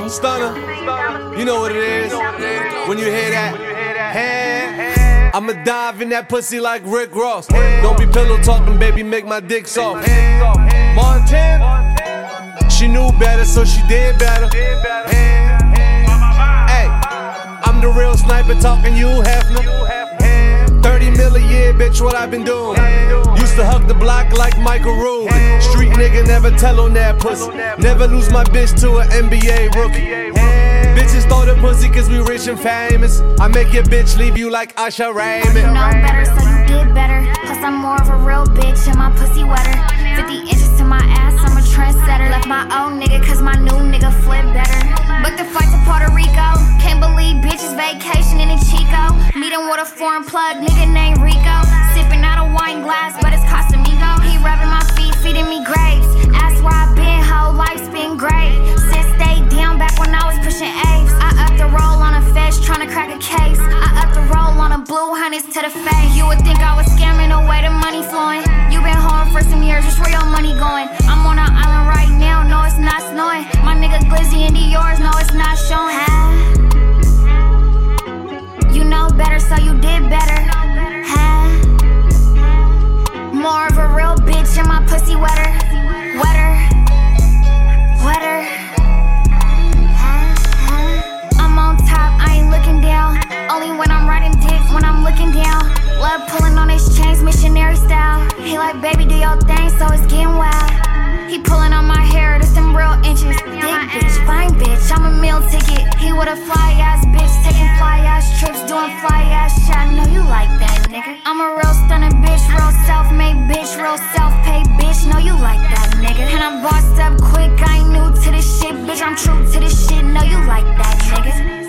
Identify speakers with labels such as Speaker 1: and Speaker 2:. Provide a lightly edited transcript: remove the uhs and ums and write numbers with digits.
Speaker 1: Stunner, you know what it is. When you hear that, I'ma dive in that pussy like Rick Ross. Don't be pillow talking, baby, make my dick soft. Montana, she knew better, so she did better. Hey, I'm the real sniper talking, you Hefner. 30 mil a year, bitch, what I been doing? Used to hug the block like Michael Rubin. Street nigga, never tell on that pussy. Never lose my bitch to an NBA rookie. Bitches throw the pussy cause we rich and famous. I make your bitch leave you like Usher Raymond.
Speaker 2: You know better, so you did better. Plus I'm more of a real bitch and my pussy wetter. 50 inches to my ass, I'm a trendsetter. Left my old nigga cause my new nigga flip better. Booked a flight to Puerto Rico. Can't believe bitches vacationing in Chico. Meet him with a foreign plug, nigga named Rico. Sipping out a wine glass, but it's Casamigo. He rubbing my feet, feeding me grapes. Ask where I been, whole life's been great. Since stayed down back when I was pushing apes. I upped the roll on a fetch, tryna crack a case. I upped the roll on a blue honeys to the face. You would think I was scamming away the money flowing. You been home for some years, just where your money going? I'm on an island right now, no it's not snowing. My nigga Glizzy and Dior's, no it's not showing. You know better, so you did better. More of a real bitch and my pussy wetter. Wetter. Wetter. I'm on top, I ain't looking down. Only when I'm riding dick, when I'm looking down. Love pulling on his chains, missionary style. He like, baby, do your thing, so it's getting wild. He pulling on my hair, this them real inches. Dick bitch, fine bitch, I'm a meal ticket. He with a fly ass bitch, taking fly ass trips, doing fly ass shit. I know you like that, nigga. I'm a real stunning bitch, real self-made bitch, real self-paid bitch. Know you like that, nigga. And I'm bossed up quick, I ain't new to this shit, bitch. I'm true to this shit. Know you like that, nigga.